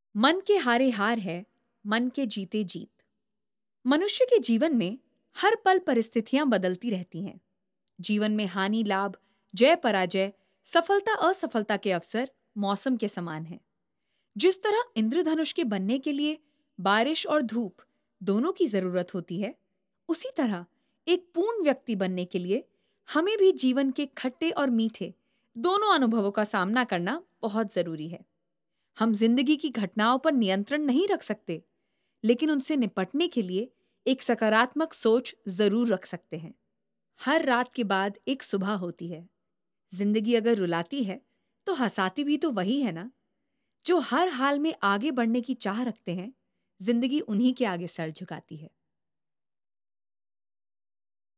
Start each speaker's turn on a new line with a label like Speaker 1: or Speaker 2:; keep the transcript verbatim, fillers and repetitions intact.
Speaker 1: मन के हारे हार है, मन के जीते जीत। मनुष्य के जीवन में हर पल परिस्थितियां बदलती रहती हैं। जीवन में हानि लाभ, जय पराजय, सफलता असफलता के अवसर मौसम के समान हैं। जिस तरह इंद्रधनुष के बनने के लिए बारिश और धूप दोनों की जरूरत होती है, उसी तरह एक पूर्ण व्यक्ति बनने के लिए हमें भी जीवन के खट्टे और मीठे दोनों अनुभवों का सामना करना बहुत जरूरी है। हम जिंदगी की घटनाओं पर नियंत्रण नहीं रख सकते, लेकिन उनसे निपटने के लिए एक सकारात्मक सोच जरूर रख सकते हैं। हर रात के बाद एक सुबह होती है। जिंदगी अगर रुलाती है तो हंसाती भी तो वही है ना। जो हर हाल में आगे बढ़ने की चाह रखते हैं, जिंदगी उन्हीं के आगे सर झुकाती है।